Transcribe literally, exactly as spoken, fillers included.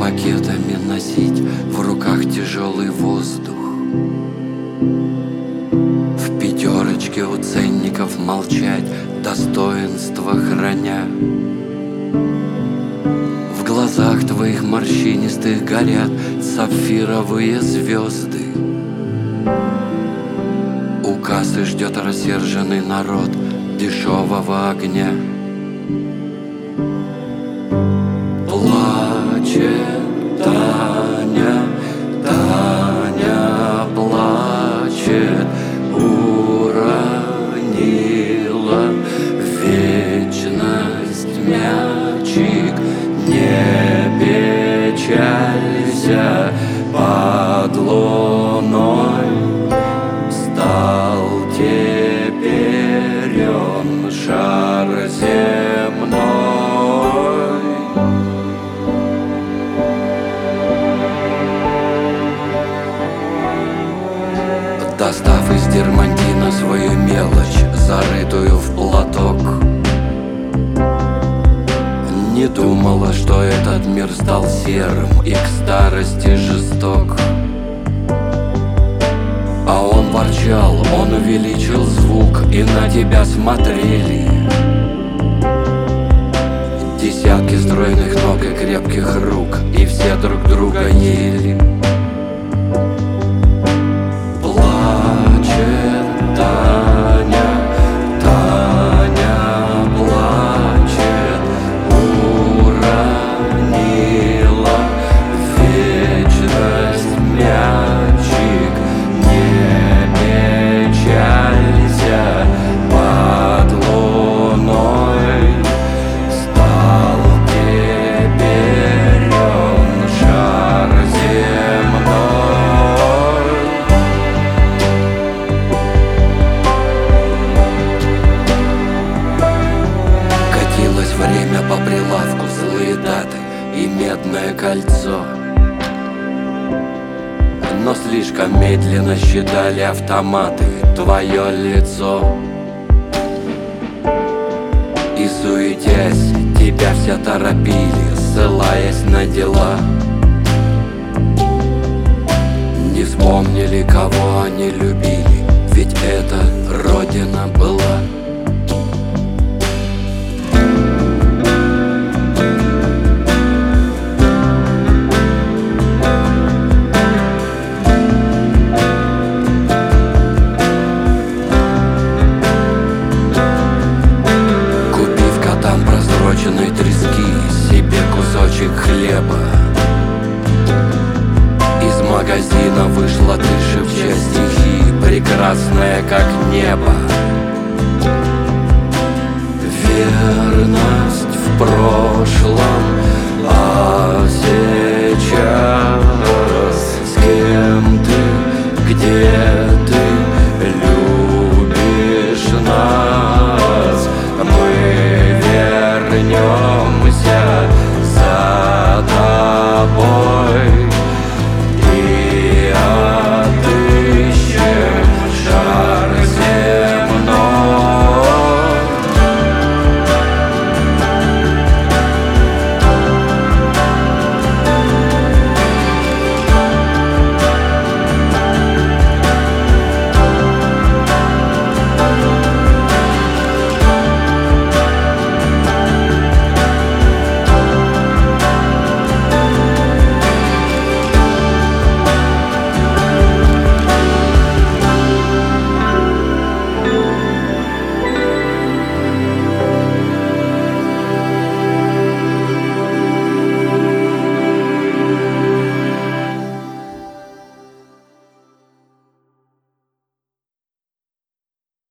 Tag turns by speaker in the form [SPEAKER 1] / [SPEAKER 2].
[SPEAKER 1] пакетами носить в руках тяжелый воздух, в пятерочке у ценников молчать, достоинство храня. В глазах твоих морщинистых горят сапфировые звезды. У кассы ждет рассерженный народ дешевого огня. Плачет Таня, Таня плачет, уронила в вечность мячик. Не печалься, под луной стал теперь он шар земной. Достав из дермантина свою мелочь, зарытую в платок, не думала, что этот мир стал серым и к старости жесток. А он ворчал, он увеличил звук, и на тебя смотрели десятки стройных ног и крепких рук, и все друг друга ели. Плачет Таня, Таня плачет, уронила в вечность мячик. Не печалься, под луной стал теперь он шар земной. Катилось время по прилавку, злые даты и медное кольцо, но слишком медленно считали автоматы твое лицо. И суетясь, тебя все торопили, ссылаясь на дела. Не вспомнили, кого они любили, ведь это родина была. Просроченной трески, себе кусочек хлеба. Из магазина вышла ты, шепча стихи, прекрасная как небо. Верность в прошлом, а сейчас